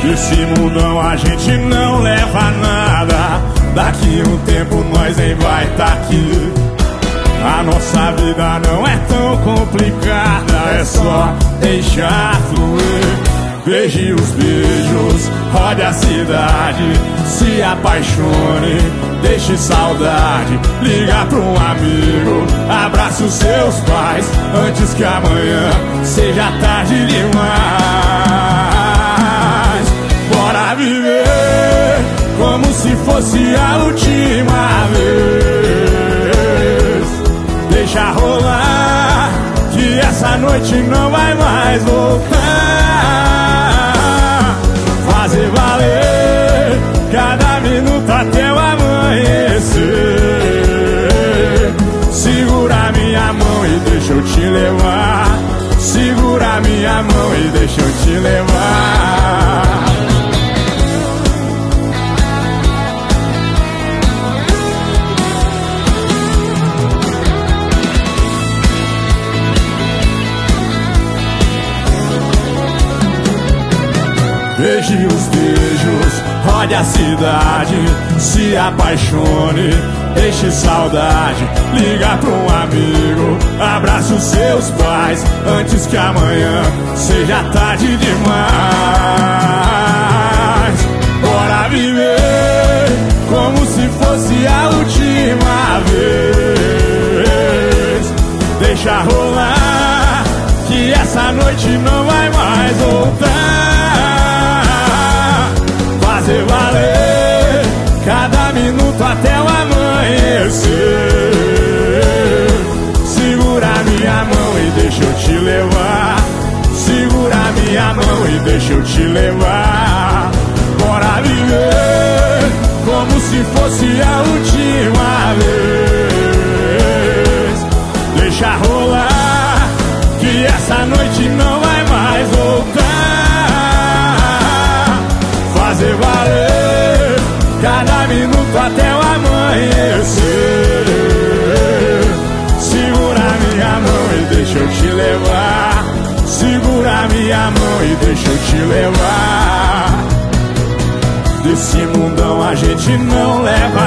Desse mundão a gente não leva nada. Daqui um tempo nós nem vai tá aqui. A nossa vida não é tão complicada, é só deixar fluir. Veja os beijos, rode a cidade, se apaixone, deixe saudade. Liga pra um amigo, abraça os seus pais, antes que amanhã seja tarde demais. Bora viver como se fosse a última vez. Deixa rolar, que essa noite não vai mais voltar. Fazer valer cada minuto até o amanhecer. Segura minha mão e deixa eu te levar. Segura minha mão e deixa eu te levar. Beije os beijos, rode a cidade, se apaixone, deixe saudade. Liga pra um amigo, abraça os seus pais, antes que amanhã seja tarde demais. Bora viver como se fosse a última vez. Deixa rolar, que essa noite não vai mais voltar. Fazer valer cada minuto até o amanhecer. Segura minha mão e deixa eu te levar. Segura minha mão e deixa eu te levar. Bora viver como se fosse a última vez. Deixa rolar, que essa noite não vai mais voltar. Fazer valer cada minuto até o amanhecer. Segura minha mão e deixa eu te levar. Segura minha mão e deixa eu te levar. Desse mundão a gente não leva